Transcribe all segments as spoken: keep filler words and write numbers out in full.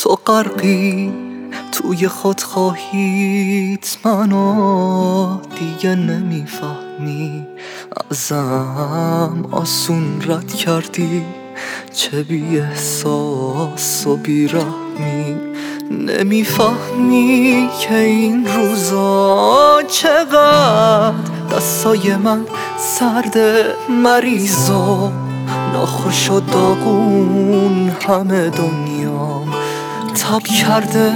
تو غرقی توی خودخواهیت، منو دیگه نمیفهمی. ازم آسون رد کردی، چه بی احساس و بی رحمی. نمیفهمی که این روزا چقدر دستای من سرده، مریضا ناخوش و داغون، همه دنیام تب کرده.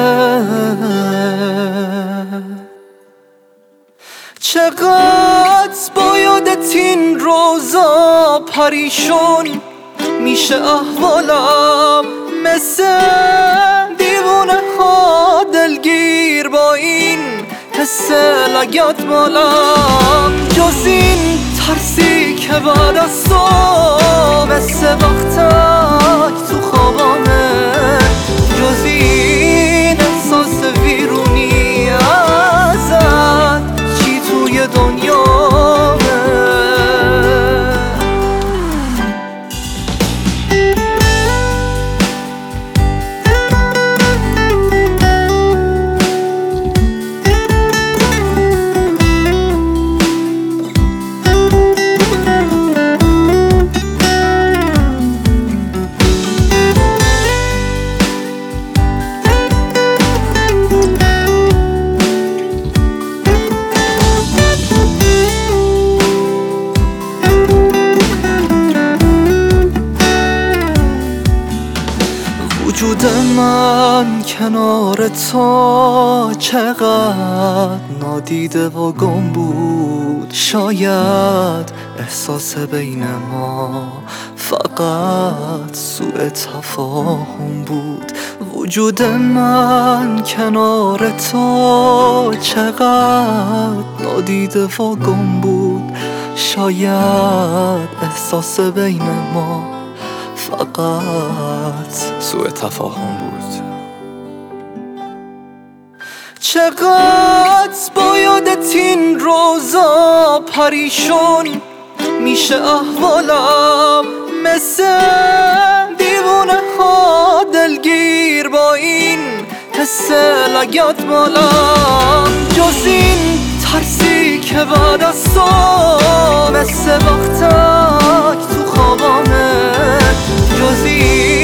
چقدر با یادت این روزا پریشون میشه احوالم، مثل دیوونه ها دلگیر با این حس لگت مالم. جز این ترسی که بعد از تو مثل وقتک تو خوابامه، جز این احساس ویرونی ازت چی توی دنیامه. وجود من کنار تو چقدر نادیده و گم بود. شاید احساس بین ما فقط سوء تفاهم بود. وجود من کنار تو چقدر نادیده و گم بود. شاید احساس بین ما فقط سوء تفاهم بود. چقدر با یادت این روزا پریشون میشه احوالم، مثل دیوونه ها دلگیر با این حس لگت مالم. جز این ترسی که بعد از تو مثل وقتک تو خوابامه، جز این